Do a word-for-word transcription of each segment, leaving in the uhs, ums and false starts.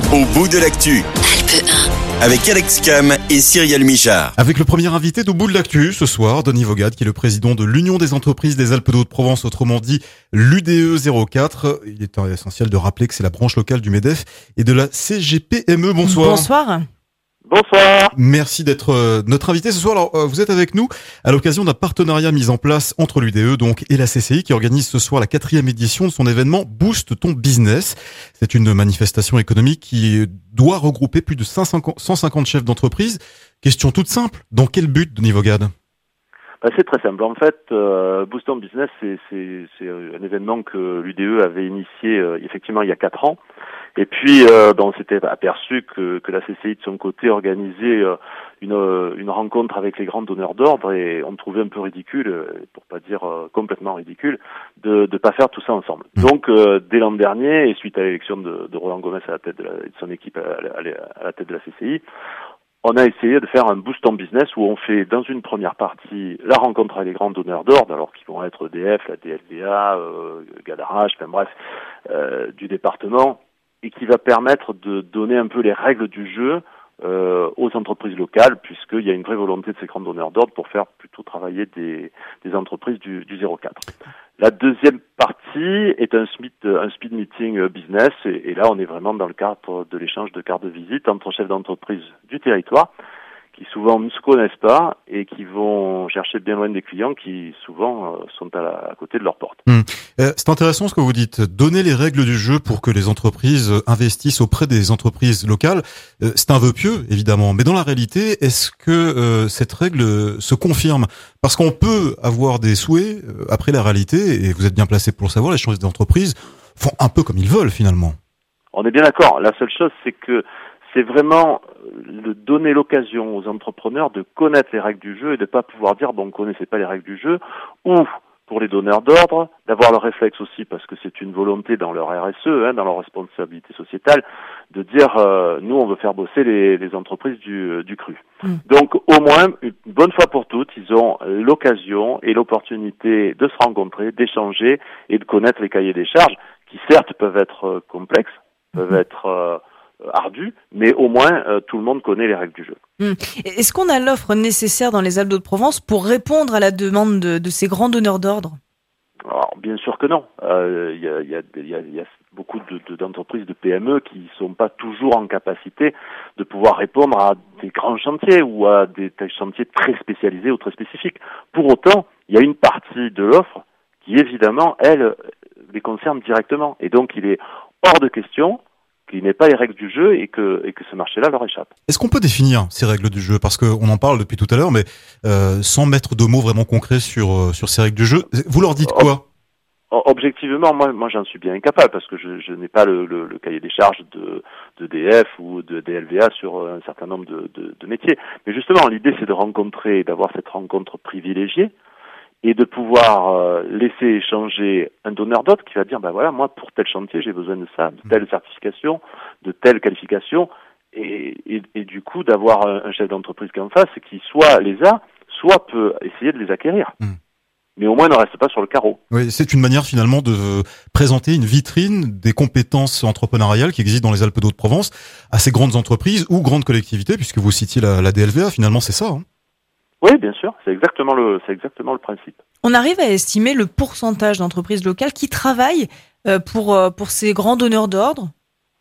Au bout de l'actu. Alpe un. Avec Alex Cam et Cyrielle Michard. Avec le premier invité d'Au bout de l'actu ce soir, Denis Vogade, qui est le président de l'Union des entreprises des Alpes d'Haute-Provence, autrement dit l'U D E zéro quatre. Il est essentiel de rappeler que c'est la branche locale du MEDEF et de la C G P M E. Bonsoir. Bonsoir. Bonsoir. Merci d'être euh, notre invité ce soir. Alors, euh, vous êtes avec nous à l'occasion d'un partenariat mis en place entre l'U D E donc et la C C I qui organise ce soir la quatrième édition de son événement Boost ton business. C'est une manifestation économique qui doit regrouper plus de cent cinquante chefs d'entreprise. Question toute simple. Dans quel but, Denis Vogade ? Bah, c'est très simple. En fait, euh, Boost ton business, c'est, c'est, c'est un événement que l'U D E avait initié euh, effectivement il y a quatre ans. Et puis, euh, ben, on s'était aperçu que, que la C C I de son côté organisait euh, une, euh, une rencontre avec les grands donneurs d'ordre et on trouvait un peu ridicule, pour pas dire euh, complètement ridicule, de ne pas faire tout ça ensemble. Donc, euh, dès l'an dernier, et suite à l'élection de, de Roland Gomez à la tête de, la, de son équipe à, à, à la tête de la C C I, on a essayé de faire un boost en business où on fait dans une première partie la rencontre avec les grands donneurs d'ordre, alors qui vont être E D F, la D L V A, euh, Gadarache, enfin bref, euh, du département, et qui va permettre de donner un peu les règles du jeu euh, aux entreprises locales, puisqu'il y a une vraie volonté de ces grands donneurs d'ordre pour faire plutôt travailler des, des entreprises du, du zéro quatre. La deuxième partie est un speed, un speed meeting business, et, et là on est vraiment dans le cadre de l'échange de cartes de visite entre chefs d'entreprise du territoire, qui souvent ne se connaissent pas et qui vont chercher bien loin des clients qui souvent euh, sont à, la, à côté de leur porte. Mmh. Euh, c'est intéressant ce que vous dites. Donner les règles du jeu pour que les entreprises investissent auprès des entreprises locales, euh, c'est un vœu pieux évidemment. Mais dans la réalité, est-ce que euh, cette règle se confirme ? Parce qu'on peut avoir des souhaits euh, après la réalité, et vous êtes bien placé pour le savoir, les chefs d'entreprise font un peu comme ils veulent finalement. On est bien d'accord. La seule chose, c'est que c'est vraiment de donner l'occasion aux entrepreneurs de connaître les règles du jeu et de ne pas pouvoir dire bon, on ne connaissait pas les règles du jeu, ou pour les donneurs d'ordre, d'avoir le réflexe aussi, parce que c'est une volonté dans leur R S E, hein, dans leur responsabilité sociétale, de dire euh, nous on veut faire bosser les, les entreprises du, du cru. Mmh. Donc au moins, une bonne fois pour toutes, ils ont l'occasion et l'opportunité de se rencontrer, d'échanger et de connaître les cahiers des charges, qui certes peuvent être complexes, peuvent mmh. être euh, ardu, mais au moins euh, tout le monde connaît les règles du jeu. Hum. Est-ce qu'on a l'offre nécessaire dans les Alpes d'Haute-Provence pour répondre à la demande de, de ces grands donneurs d'ordre ? Alors, bien sûr que non. Il euh, y, a, y, a, y, a, y a beaucoup de, de, d'entreprises, de P M E qui ne sont pas toujours en capacité de pouvoir répondre à des grands chantiers ou à des, des chantiers très spécialisés ou très spécifiques. Pour autant, il y a une partie de l'offre qui, évidemment, elle, les concerne directement. Et donc, il est hors de question qu'il n'ait pas les règles du jeu et que, et que ce marché-là leur échappe. Est-ce qu'on peut définir ces règles du jeu ? Parce qu'on en parle depuis tout à l'heure, mais euh, sans mettre de mots vraiment concrets sur, euh, sur ces règles du jeu. Vous leur dites quoi ? Objectivement, moi, moi j'en suis bien incapable parce que je, je n'ai pas le, le, le cahier des charges de, de D F ou de D L V A sur un certain nombre de, de, de métiers. Mais justement, l'idée, c'est de rencontrer, d'avoir cette rencontre privilégiée, et de pouvoir euh, laisser échanger un donneur d'ordre qui va dire, ben voilà, moi, pour tel chantier, j'ai besoin de ça, de telle certification, de telle qualification, et, et, et du coup, d'avoir un, un chef d'entreprise qui est en face, qui soit les a, soit peut essayer de les acquérir. Mmh. Mais au moins ne reste pas sur le carreau. Oui, c'est une manière finalement de présenter une vitrine des compétences entrepreneuriales qui existent dans les Alpes d'Haute-Provence à ces grandes entreprises ou grandes collectivités, puisque vous citiez la, la D L V A, finalement, c'est ça, hein. Oui, bien sûr, c'est exactement le, c'est exactement le principe. On arrive à estimer le pourcentage d'entreprises locales qui travaillent euh, pour, euh, pour ces grands donneurs d'ordre ?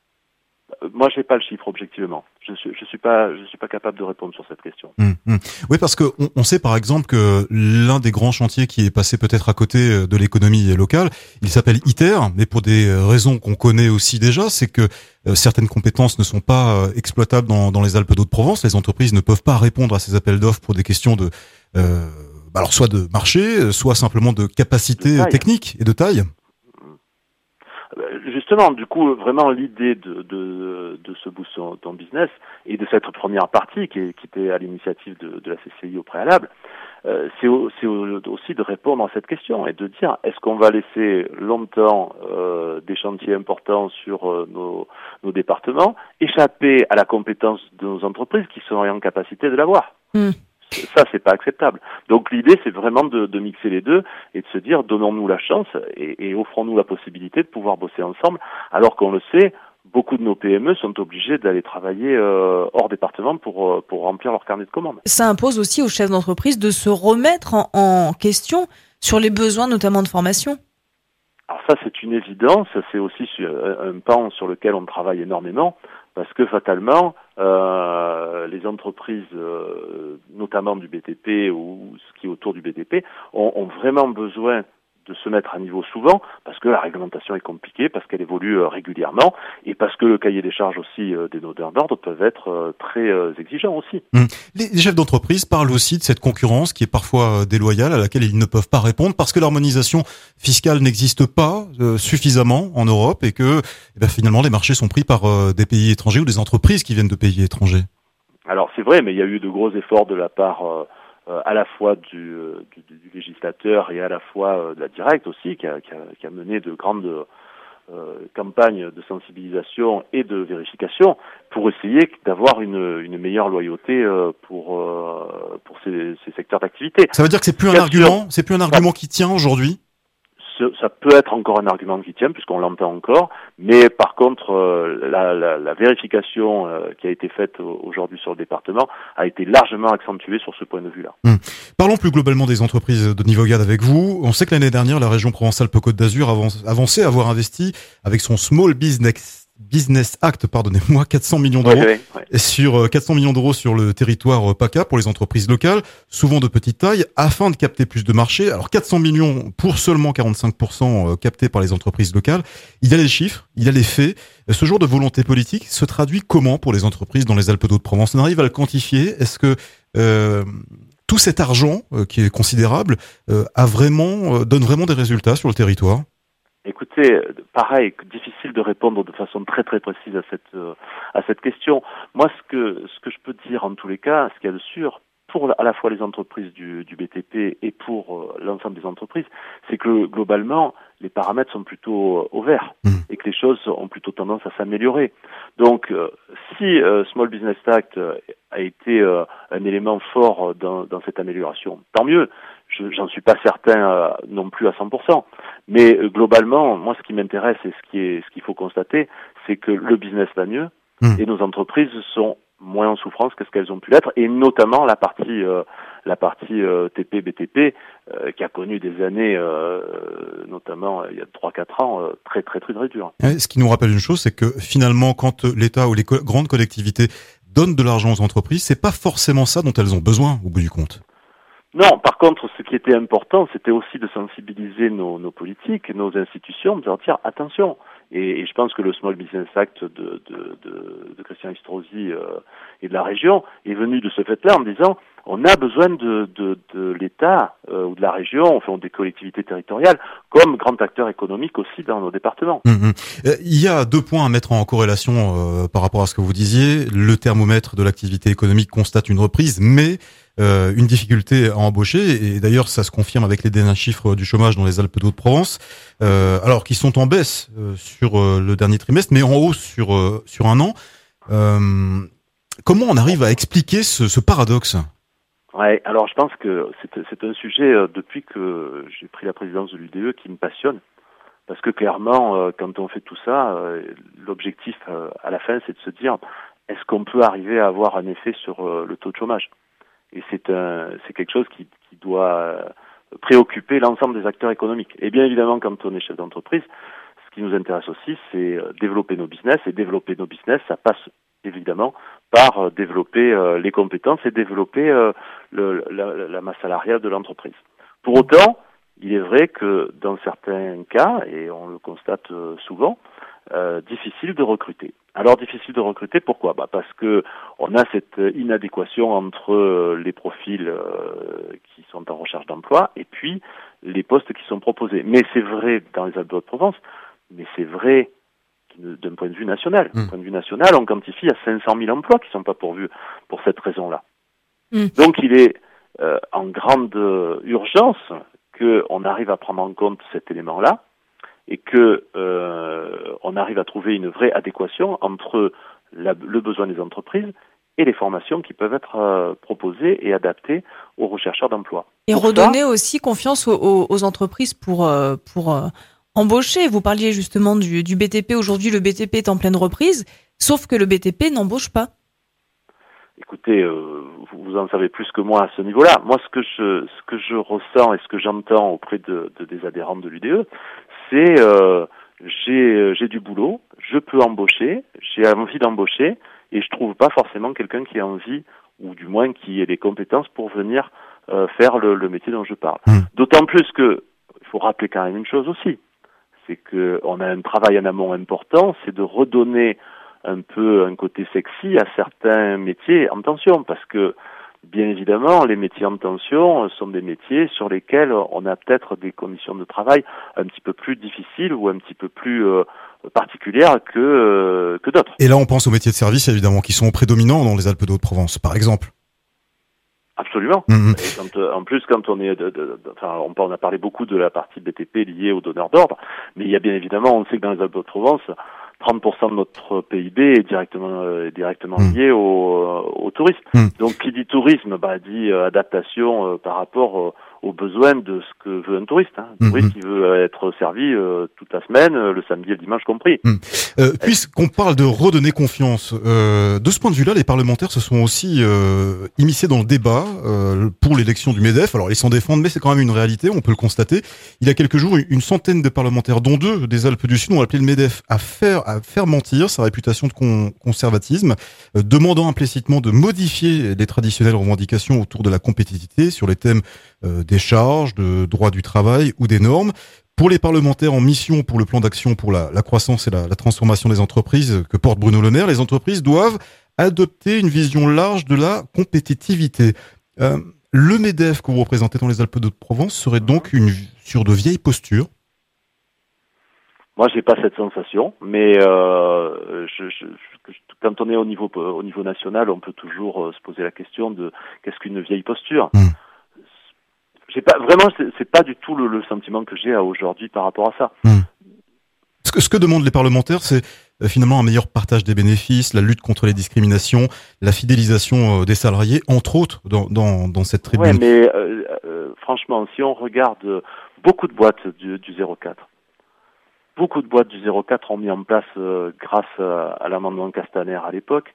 Moi, je n'ai pas le chiffre objectivement. Je suis, je suis pas, je suis pas capable de répondre sur cette question. Mmh, mmh. Oui, parce que on, on sait par exemple que l'un des grands chantiers qui est passé peut-être à côté de l'économie locale, il s'appelle ITER, mais pour des raisons qu'on connaît aussi déjà, c'est que euh, certaines compétences ne sont pas euh, exploitables dans, dans les Alpes d'Haute-Provence. Les entreprises ne peuvent pas répondre à ces appels d'offres pour des questions de, euh, alors soit de marché, soit simplement de capacité de technique et de taille. Justement, du coup, vraiment l'idée de, de, de ce boost en business et de cette première partie qui, est, qui était à l'initiative de, de la C C I au préalable, euh, c'est, au, c'est au, aussi de répondre à cette question et de dire est-ce qu'on va laisser longtemps euh, des chantiers importants sur euh, nos, nos départements échapper à la compétence de nos entreprises qui sont en capacité de l'avoir. Mmh. Ça, c'est pas acceptable. Donc l'idée, c'est vraiment de, de mixer les deux et de se dire, donnons-nous la chance et, et offrons-nous la possibilité de pouvoir bosser ensemble, alors qu'on le sait, beaucoup de nos P M E sont obligés d'aller travailler euh, hors département pour euh, pour remplir leur carnet de commandes. Ça impose aussi aux chefs d'entreprise de se remettre en, en question sur les besoins, notamment de formation. Alors ça, c'est une évidence. C'est aussi un pan sur lequel on travaille énormément, parce que fatalement, euh, les entreprises, euh, notamment du B T P ou ce qui est autour du B T P, ont, ont vraiment besoin de se mettre à niveau souvent, parce que la réglementation est compliquée, parce qu'elle évolue euh, régulièrement, et parce que le cahier des charges aussi euh, des donneurs d'ordre peuvent être euh, très euh, exigeants aussi. Mmh. Les, les chefs d'entreprise parlent aussi de cette concurrence qui est parfois euh, déloyale, à laquelle ils ne peuvent pas répondre, parce que l'harmonisation fiscale n'existe pas euh, suffisamment en Europe, et que eh ben, finalement les marchés sont pris par euh, des pays étrangers ou des entreprises qui viennent de pays étrangers. Alors c'est vrai, mais il y a eu de gros efforts de la part euh, Euh, à la fois du, euh, du, du législateur et à la fois euh, de la directe aussi, qui a, qui a, qui a mené de grandes euh, campagnes de sensibilisation et de vérification pour essayer d'avoir une, une meilleure loyauté euh, pour euh, pour ces, ces secteurs d'activité. Ça veut dire que c'est plus un argument, c'est plus un argument qui tient aujourd'hui? Ça peut être encore un argument qui tient, puisqu'on l'entend encore, mais par contre, euh, la, la, la vérification euh, qui a été faite aujourd'hui sur le département a été largement accentuée sur ce point de vue-là. Hum. Parlons plus globalement des entreprises de niveau G A D avec vous. On sait que l'année dernière, la région Provence-Alpes-Côte d'Azur avançait à avoir investi avec son Small Business Business Act, pardonnez-moi, quatre cents millions d'euros ouais, ouais, ouais. sur quatre cents millions d'euros sur le territoire PACA pour les entreprises locales, souvent de petite taille, afin de capter plus de marchés. Alors quatre cents millions pour seulement quarante-cinq pour cent captés par les entreprises locales. Il y a les chiffres, il y a les faits. Ce genre de volonté politique se traduit comment pour les entreprises dans les Alpes-de-Haute-Provence? On arrive à le quantifier? Est-ce que euh, tout cet argent euh, qui est considérable euh, a vraiment euh, donne vraiment des résultats sur le territoire? Écoutez, pareil, difficile de répondre de façon très très précise à cette euh, à cette question. Moi, ce que ce que je peux dire en tous les cas, ce qu'il y a de sûr, pour à la fois les entreprises du, du B T P et pour euh, l'ensemble des entreprises, c'est que globalement, les paramètres sont plutôt euh, au vert mmh. et que les choses ont plutôt tendance à s'améliorer. Donc, euh, si euh, Small Business Act euh, a été euh, un élément fort dans, dans cette amélioration, tant mieux. Je, j'en suis pas certain euh, non plus à cent pour cent. Mais euh, globalement, moi, ce qui m'intéresse et ce qui est, ce qu'il faut constater, c'est que le business va mieux mmh. et nos entreprises sont moins en souffrance que ce qu'elles ont pu l'être, et notamment la partie, euh, la partie euh, T P B T P euh, qui a connu des années, euh, notamment euh, il y a trois quatre ans, euh, très très très très dures. Ce qui nous rappelle une chose, c'est que finalement, quand l'État ou les co- grandes collectivités donnent de l'argent aux entreprises, c'est pas forcément ça dont elles ont besoin au bout du compte. Non, par contre, ce qui était important, c'était aussi de sensibiliser nos, nos politiques, nos institutions, de leur dire attention. Et, et je pense que le Small Business Act de, de, de, de Christian Estrosi euh, et de la région est venu de ce fait-là en disant on a besoin de, de, de l'État euh, ou de la région, enfin des collectivités territoriales, comme grand acteur économique aussi dans nos départements. Mmh. Il y a deux points à mettre en corrélation euh, par rapport à ce que vous disiez. Le thermomètre de l'activité économique constate une reprise, mais euh, une difficulté à embaucher. Et d'ailleurs, ça se confirme avec les derniers chiffres du chômage dans les Alpes-de-Haute-Provence, euh, alors qu'ils sont en baisse euh, sur euh, le dernier trimestre, mais en hausse sur euh, sur un an. Euh, comment on arrive à expliquer ce, ce paradoxe ? Ouais, alors je pense que c'est, c'est un sujet euh, depuis que j'ai pris la présidence de l'U D E qui me passionne, parce que clairement, euh, quand on fait tout ça, euh, l'objectif euh, à la fin, c'est de se dire est-ce qu'on peut arriver à avoir un effet sur euh, le taux de chômage ? Et c'est un, c'est quelque chose qui, qui doit euh, préoccuper l'ensemble des acteurs économiques. Et bien évidemment, quand on est chef d'entreprise, ce qui nous intéresse aussi, c'est euh, développer nos business, et développer nos business, ça passe évidemment par euh, développer euh, les compétences et développer euh, le, la, la masse salariale de l'entreprise. Pour autant, il est vrai que dans certains cas, et on le constate euh, souvent, euh, difficile de recruter. Alors difficile de recruter, pourquoi ? Bah parce que on a cette inadéquation entre euh, les profils euh, qui sont en recherche d'emploi et puis les postes qui sont proposés. Mais c'est vrai dans les Alpes-de-Haute-Provence, mais c'est vrai d'un point de vue national. D'un mmh. point de vue national, on quantifie à cinq cent mille emplois qui ne sont pas pourvus pour cette raison-là. Mmh. Donc il est euh, en grande urgence qu'on arrive à prendre en compte cet élément-là et que euh, on arrive à trouver une vraie adéquation entre la, le besoin des entreprises et les formations qui peuvent être euh, proposées et adaptées aux rechercheurs d'emploi. Et pour redonner ça, aussi confiance aux, aux, aux entreprises pour, euh, pour euh, embaucher. Vous parliez justement du, du B T P. Aujourd'hui, le B T P est en pleine reprise, sauf que le B T P n'embauche pas. Écoutez, euh, vous en savez plus que moi à ce niveau-là. Moi, ce que je, ce que je ressens et ce que j'entends auprès de, de des adhérents de l'U D E, c'est euh, j'ai, j'ai du boulot, je peux embaucher, j'ai envie d'embaucher, et je trouve pas forcément quelqu'un qui a envie, ou du moins qui ait les compétences pour venir euh, faire le, le métier dont je parle. Mmh. D'autant plus que, il faut rappeler quand même une chose aussi, c'est que on a un travail en amont important, c'est de redonner un peu un côté sexy à certains métiers en tension, parce que bien évidemment les métiers en tension sont des métiers sur lesquels on a peut-être des conditions de travail un petit peu plus difficiles ou un petit peu plus euh, particulières que euh, que d'autres. Et là on pense aux métiers de service évidemment qui sont prédominants dans les Alpes de Haute-Provence par exemple. Absolument. Mmh. Et quand, en plus, quand on est, de, de, de, enfin, on, on a parlé beaucoup de la partie B T P liée aux donneurs d'ordre, mais il y a bien évidemment, on sait que dans les Alpes de Haute-Provence, trente pour cent de notre P I B est directement, euh, directement mmh. lié au, au tourisme. Mmh. Donc, qui dit tourisme, bah, dit euh, adaptation euh, par rapport euh, aux besoins de ce que veut un touriste. Hein. Un mmh. touriste qui veut être servi euh, toute la semaine, euh, le samedi et le dimanche compris. Mmh. Euh, puisqu'on parle de redonner confiance, euh, de ce point de vue-là, les parlementaires se sont aussi euh, immiscés dans le débat euh, pour l'élection du MEDEF. Alors, ils s'en défendent, mais c'est quand même une réalité, on peut le constater. Il y a quelques jours, une centaine de parlementaires, dont deux des Alpes du Sud, ont appelé le MEDEF à faire, à faire mentir sa réputation de con- conservatisme, euh, demandant implicitement de modifier les traditionnelles revendications autour de la compétitivité sur les thèmes euh, des charges, de droit du travail ou des normes. Pour les parlementaires en mission pour le plan d'action pour la, la croissance et la, la transformation des entreprises que porte Bruno Le Maire, les entreprises doivent adopter une vision large de la compétitivité. Euh, le MEDEF que vous représentez dans les Alpes de Provence serait donc une, sur de vieilles postures? Moi, j'ai pas cette sensation, mais euh, je, je, je, quand on est au niveau au niveau national, on peut toujours euh, se poser la question de qu'est-ce qu'une vieille posture. Mmh. J'ai pas vraiment, c'est, c'est pas du tout le, le sentiment que j'ai aujourd'hui par rapport à ça. Mmh. Ce que ce que demandent les parlementaires, c'est euh, finalement un meilleur partage des bénéfices, la lutte contre les discriminations, la fidélisation euh, des salariés, entre autres dans dans, dans cette tribune. Ouais, mais euh, euh, franchement, si on regarde beaucoup de boîtes du, du zéro quatre. Beaucoup de boîtes du zéro quatre ont mis en place, euh, grâce à, à l'amendement Castaner à l'époque,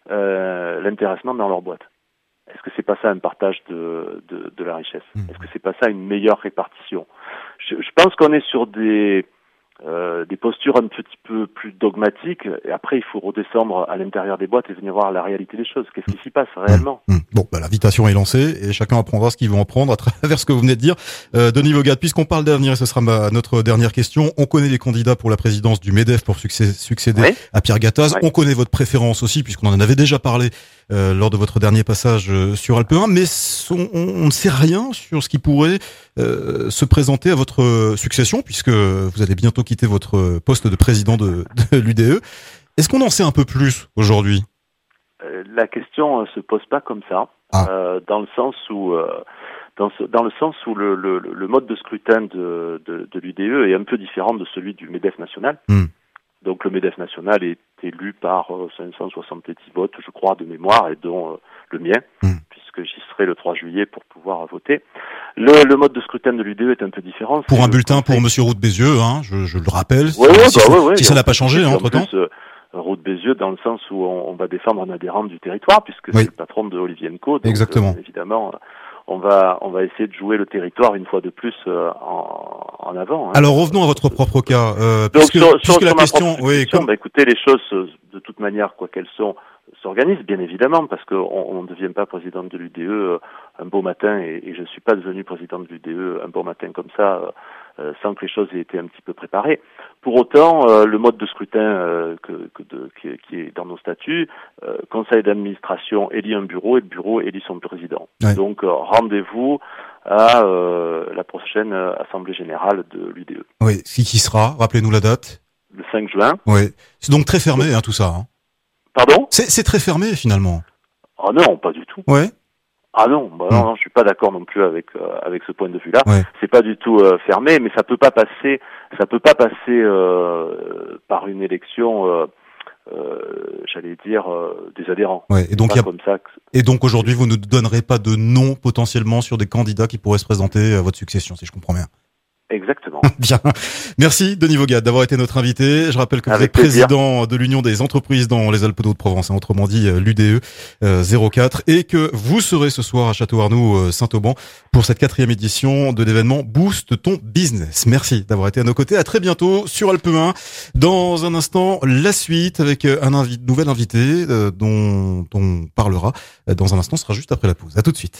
euh, l'intéressement dans leur boîte. Est-ce que c'est pas ça un partage de, de, de la richesse? mmh. Est-ce que c'est pas ça une meilleure répartition? je, je pense qu'on est sur des, euh, des postures un petit peu plus dogmatiques, et après il faut redescendre à l'intérieur des boîtes et venir voir la réalité des choses. Qu'est-ce qui s'y passe réellement? mmh. Mmh. Bon, bah, l'invitation est lancée et chacun apprendra ce qu'il veut en prendre à travers ce que vous venez de dire. Euh, Denis Vogat, puisqu'on parle d'avenir, et ce sera ma, notre dernière question, on connaît les candidats pour la présidence du MEDEF pour succès, succéder oui. à Pierre Gattaz. Oui. On connaît votre préférence aussi, puisqu'on en avait déjà parlé euh, lors de votre dernier passage euh, sur Alpe un, mais on, on ne sait rien sur ce qui pourrait euh, se présenter à votre succession, puisque vous allez bientôt quitter votre poste de président de, de l'U D E. Est-ce qu'on en sait un peu plus aujourd'hui? euh, La question ne se pose pas comme ça, ah. euh, dans le sens où, euh, dans, ce, dans le sens où le, le, le mode de scrutin de, de, de l'U D E est un peu différent de celui du MEDEF national. Mm. Donc le MEDEF national est élu par euh, cinq cent soixante-dix votes, je crois, de mémoire, et dont euh, le mien, mm. puisque j'y serai le trois juillet pour pouvoir voter. Le, le mode de scrutin de l'U D E est un peu différent. Pour un bulletin pour Monsieur Roux de Bézieux, hein, je, je le rappelle, ouais, ouais, si, bah, si, ouais, ouais, si ça n'a pas changé hein, entre-temps. Plus, euh, Roux de Bézieux dans le sens où on, on va défendre un adhérent du territoire, puisque oui. c'est le patron de Olivier Enco. Donc, exactement. Euh, évidemment, on va on va essayer de jouer le territoire une fois de plus euh, en, en avant. Hein. Alors revenons à votre propre cas. Euh, Donc puisque, sur, puisque sur, la sur question, oui, comme... bah, écoutez, les choses de toute manière, quoi qu'elles sont, s'organisent bien évidemment, parce qu'on on ne devient pas président de l'U D E un beau matin, et, et je ne suis pas devenu président de l'U D E un beau matin comme ça, euh, sans que les choses aient été un petit peu préparées. Pour autant, euh, le mode de scrutin euh, que, que de, qui, qui est dans nos statuts, euh, conseil d'administration élit un bureau et le bureau élit son président. Ouais. Donc euh, rendez-vous à euh, la prochaine assemblée générale de l'U D E. Oui, qui qui sera? Rappelez-nous la date. Le cinq juin. Oui, c'est donc très fermé hein, tout ça. Hein. Pardon? C'est, c'est très fermé finalement. Ah non, pas du tout. Ouais. Ah non, bah non, mmh. non, je suis pas d'accord non plus avec euh, avec ce point de vue-là. Ouais. C'est pas du tout euh, fermé, mais ça peut pas passer, ça peut pas passer euh, par une élection, euh, euh, j'allais dire euh, des adhérents. Ouais. Et donc, y a... comme ça que... et donc aujourd'hui, vous ne donnerez pas de nom potentiellement sur des candidats qui pourraient se présenter à votre succession, si je comprends bien. Exactement. Bien. Merci Denis Vaugade d'avoir été notre invité. Je rappelle que vous Avec êtes plaisir. président de l'Union des entreprises dans les Alpes-de-Haute-Provence, hein, autrement dit euh, l'U D E euh, zéro quatre, et que vous serez ce soir à Château-Arnoux euh, Saint-Auban pour cette quatrième édition de l'événement Boost ton business. Merci d'avoir été à nos côtés. À très bientôt sur Alpe un. Dans un instant, la suite avec euh, un invi- nouvel invité euh, dont on parlera euh, dans un instant, ce sera juste après la pause. À tout de suite.